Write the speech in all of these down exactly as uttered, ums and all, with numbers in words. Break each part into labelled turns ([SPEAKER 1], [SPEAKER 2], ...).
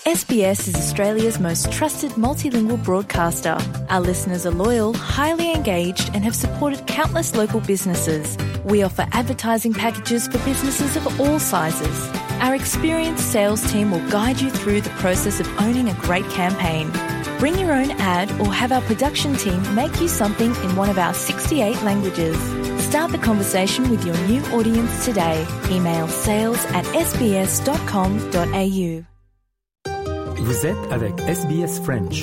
[SPEAKER 1] S B S is Australia's most trusted multilingual broadcaster. Our listeners are loyal, highly engaged, and have supported countless local businesses. We offer advertising packages for businesses of all sizes. Our experienced sales team will guide you through the process of owning a great campaign. Bring your own ad or have our production team make you something in one of our sixty-eight languages. Start the conversation with your new audience today. Email sales at s b s dot com dot a u.
[SPEAKER 2] Vous êtes avec S B S French.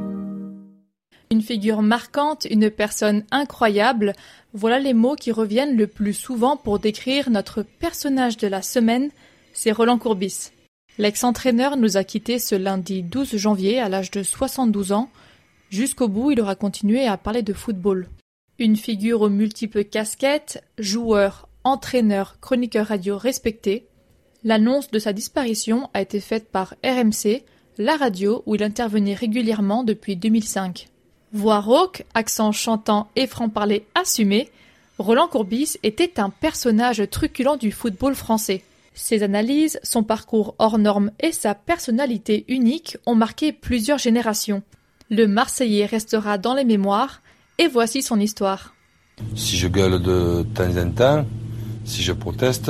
[SPEAKER 3] Une figure marquante, une personne incroyable, voilà les mots qui reviennent le plus souvent pour décrire notre personnage de la semaine, c'est Roland Courbis. L'ex-entraîneur nous a quittés ce lundi douze janvier à l'âge de soixante-douze ans. Jusqu'au bout, il aura continué à parler de football. Une figure aux multiples casquettes, joueur, entraîneur, chroniqueur radio respecté. L'annonce de sa disparition a été faite par R M C, la radio où il intervenait régulièrement depuis deux mille cinq. Voix rauque, accent chantant et franc-parler assumé, Roland Courbis était un personnage truculent du football français. Ses analyses, son parcours hors norme et sa personnalité unique ont marqué plusieurs générations. Le Marseillais restera dans les mémoires, et voici son histoire.
[SPEAKER 4] Si je gueule de temps en temps, si je proteste,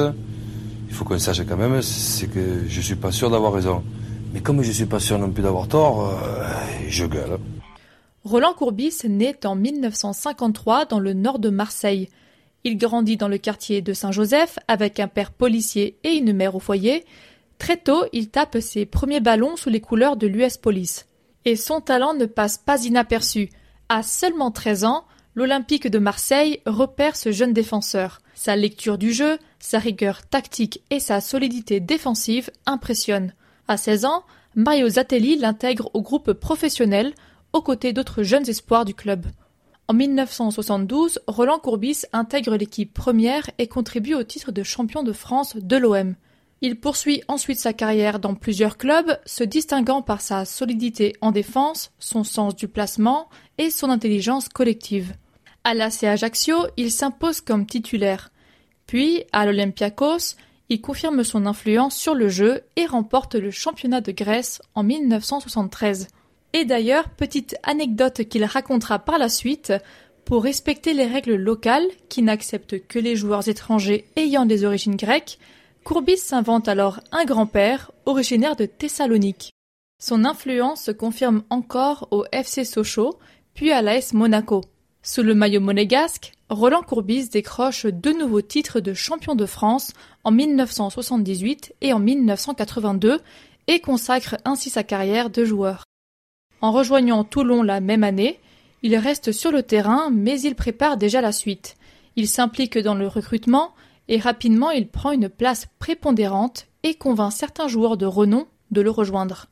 [SPEAKER 4] il faut qu'on sache quand même, c'est que je suis pas sûr d'avoir raison. Mais comme je suis pas sûr non plus d'avoir tort, euh, je gueule.
[SPEAKER 3] Roland Courbis naît en dix-neuf cent cinquante-trois dans le nord de Marseille. Il grandit dans le quartier de Saint-Joseph avec un père policier et une mère au foyer. Très tôt, il tape ses premiers ballons sous les couleurs de l'U S Police. Et son talent ne passe pas inaperçu. À seulement treize ans, l'Olympique de Marseille repère ce jeune défenseur. Sa lecture du jeu, sa rigueur tactique et sa solidité défensive impressionnent. À seize ans, Mario Zatelli l'intègre au groupe professionnel, aux côtés d'autres jeunes espoirs du club. En dix-neuf cent soixante-douze, Roland Courbis intègre l'équipe première et contribue au titre de champion de France de l'O M. Il poursuit ensuite sa carrière dans plusieurs clubs, se distinguant par sa solidité en défense, son sens du placement et son intelligence collective. À l'A C Ajaccio, il s'impose comme titulaire. Puis, à l'Olympiakos, il confirme son influence sur le jeu et remporte le championnat de Grèce en dix-neuf cent soixante-treize. Et d'ailleurs, petite anecdote qu'il racontera par la suite, pour respecter les règles locales qui n'acceptent que les joueurs étrangers ayant des origines grecques, Courbis s'invente alors un grand-père originaire de Thessalonique. Son influence se confirme encore au F C Sochaux, puis à l'A S Monaco. Sous le maillot monégasque, Roland Courbis décroche deux nouveaux titres de champion de France en dix-neuf cent soixante-dix-huit et en dix-neuf cent quatre-vingt-deux et consacre ainsi sa carrière de joueur. En rejoignant Toulon la même année, il reste sur le terrain mais il prépare déjà la suite. Il s'implique dans le recrutement et rapidement il prend une place prépondérante et convainc certains joueurs de renom de le rejoindre.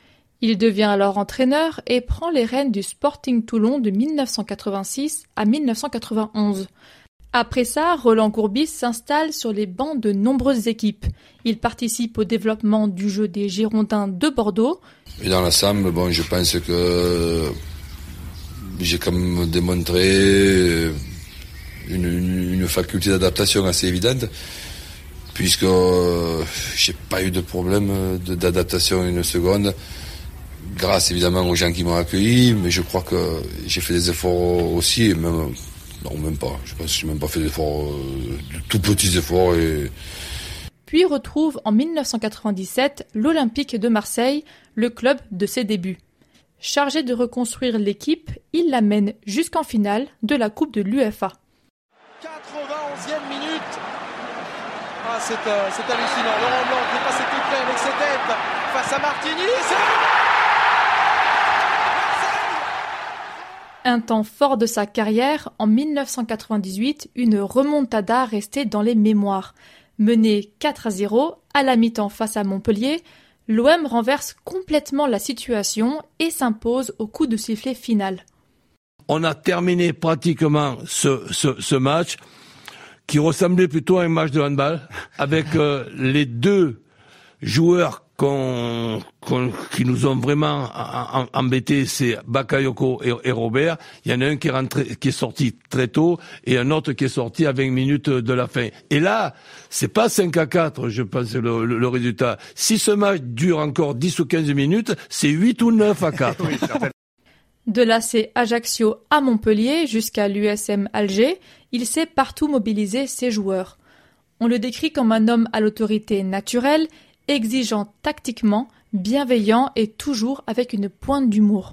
[SPEAKER 3] Il devient alors entraîneur et prend les rênes du Sporting Toulon de dix-neuf cent quatre-vingt-six à dix-neuf cent quatre-vingt-onze. Après ça, Roland Courbis s'installe sur les bancs de nombreuses équipes. Il participe au développement du jeu des Girondins de Bordeaux.
[SPEAKER 4] Et dans l'ensemble, bon, je pense que j'ai quand même démontré une, une, une faculté d'adaptation assez évidente, puisque euh, j'ai pas eu de problème de, d'adaptation une seconde, grâce évidemment aux gens qui m'ont accueilli, mais je crois que j'ai fait des efforts aussi, et même, non même pas, je pense que j'ai même pas fait d'efforts, euh, de tout petits efforts. Et...
[SPEAKER 3] Puis retrouve en dix-neuf cent quatre-vingt-dix-sept l'Olympique de Marseille, le club de ses débuts. Chargé de reconstruire l'équipe, il la mène jusqu'en finale de la Coupe de l'U F A.
[SPEAKER 5] quatre-vingt-onzième minute. Ah, c'est, euh, c'est hallucinant. Laurent Blanc qui est passé tout près avec ses têtes face à Martigny. C'est...
[SPEAKER 3] Un temps fort de sa carrière, en dix-neuf cent quatre-vingt-dix-huit, une remontada restée dans les mémoires. Mené quatre à zéro, à la mi-temps face à Montpellier, l'O M renverse complètement la situation et s'impose au coup de sifflet final.
[SPEAKER 6] On a terminé pratiquement ce, ce, ce match qui ressemblait plutôt à un match de handball avec euh, les deux joueurs qu'on, qu'on, qui nous ont vraiment embêtés, c'est Bakayoko et, et Robert. Il y en a un qui est rentré, qui est sorti très tôt et un autre qui est sorti à vingt minutes de la fin. Et là, c'est pas cinq à quatre, je pense, le, le, le résultat. Si ce match dure encore dix ou quinze minutes, c'est huit ou neuf à quatre. Oui,
[SPEAKER 3] de l'A C Ajaccio à Montpellier jusqu'à l'U S M Alger, il sait partout mobiliser ses joueurs. On le décrit comme un homme à l'autorité naturelle, exigeant tactiquement, bienveillant et toujours avec une pointe d'humour.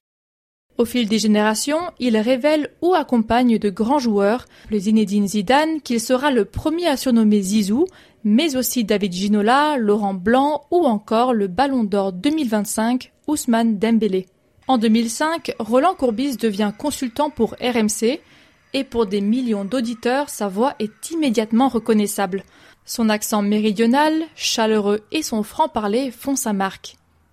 [SPEAKER 3] Au fil des générations, il révèle ou accompagne de grands joueurs, le Zinedine Zidane, qu'il sera le premier à surnommer Zizou, mais aussi David Ginola, Laurent Blanc ou encore le Ballon d'Or deux mille vingt-cinq, Ousmane Dembélé. En deux mille cinq, Roland Courbis devient consultant pour R M C et pour des millions d'auditeurs, sa voix est immédiatement reconnaissable. Son accent méridional, chaleureux et son franc-parler font sa marque.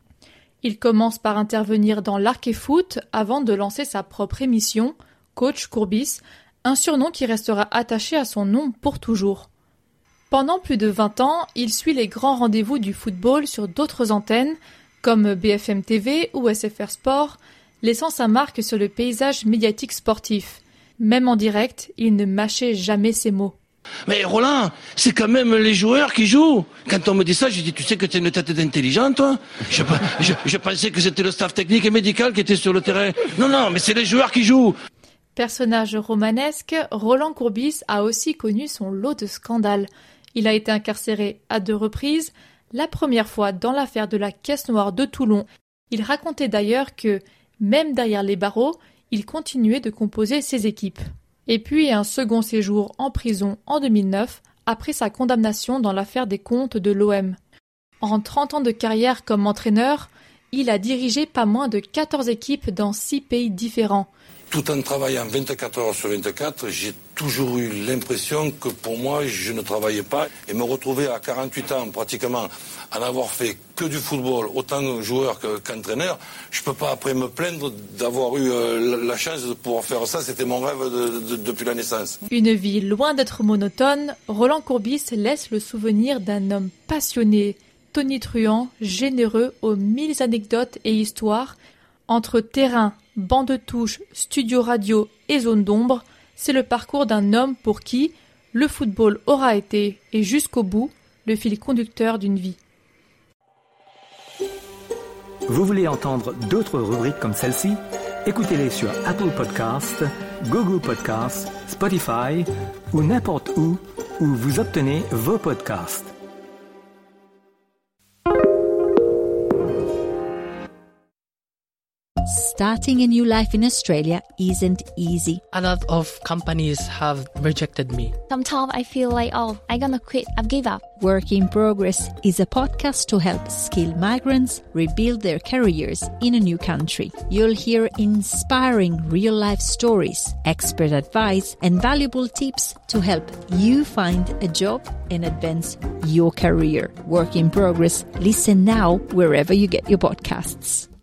[SPEAKER 3] Il commence par intervenir dans l'Arc et Foot avant de lancer sa propre émission, Coach Courbis, un surnom qui restera attaché à son nom pour toujours. Pendant plus de vingt ans, il suit les grands rendez-vous du football sur d'autres antennes, comme B F M T V ou S F R Sport, laissant sa marque sur le paysage médiatique sportif. Même en direct, il ne mâchait jamais ses mots.
[SPEAKER 6] Mais Roland, c'est quand même les joueurs qui jouent. Quand on me dit ça, je dis, tu sais que tu es une tête d'intelligent, toi je, je, je pensais que c'était le staff technique et médical qui était sur le terrain. Non, non, mais c'est les joueurs qui jouent.
[SPEAKER 3] Personnage romanesque, Roland Courbis a aussi connu son lot de scandales. Il a été incarcéré à deux reprises, la première fois dans l'affaire de la Caisse Noire de Toulon. Il racontait d'ailleurs que, même derrière les barreaux, il continuait de composer ses équipes. Et puis un second séjour en prison en deux mille neuf, après sa condamnation dans l'affaire des comptes de l'O M. En trente ans de carrière comme entraîneur, il a dirigé pas moins de quatorze équipes dans six pays différents.
[SPEAKER 4] Tout en travaillant vingt-quatre heures sur vingt-quatre, j'ai toujours eu l'impression que pour moi, je ne travaillais pas. Et me retrouver à quarante-huit ans, pratiquement, à n'avoir fait que du football, autant joueur que, qu'entraîneur, je ne peux pas après me plaindre d'avoir eu euh, la chance de pouvoir faire ça. C'était mon rêve de, de, depuis la naissance.
[SPEAKER 3] Une vie loin d'être monotone, Roland Courbis laisse le souvenir d'un homme passionné, tonitruant, généreux aux mille anecdotes et histoires. Entre terrain, banc de touche, studio radio et zone d'ombre, c'est le parcours d'un homme pour qui le football aura été, et jusqu'au bout, le fil conducteur d'une vie.
[SPEAKER 2] Vous voulez entendre d'autres rubriques comme celle-ci? Écoutez-les sur Apple Podcasts, Google Podcasts, Spotify ou n'importe où où vous obtenez vos podcasts.
[SPEAKER 7] Starting a new life in Australia isn't easy.
[SPEAKER 8] A lot of companies have rejected me.
[SPEAKER 9] Sometimes I feel like, oh, I'm gonna quit, I've give up.
[SPEAKER 7] Work in Progress is a podcast to help skilled migrants rebuild their careers in a new country. You'll hear inspiring real-life stories, expert advice, and valuable tips to help you find a job and advance your career. Work in Progress. Listen now wherever you get your podcasts.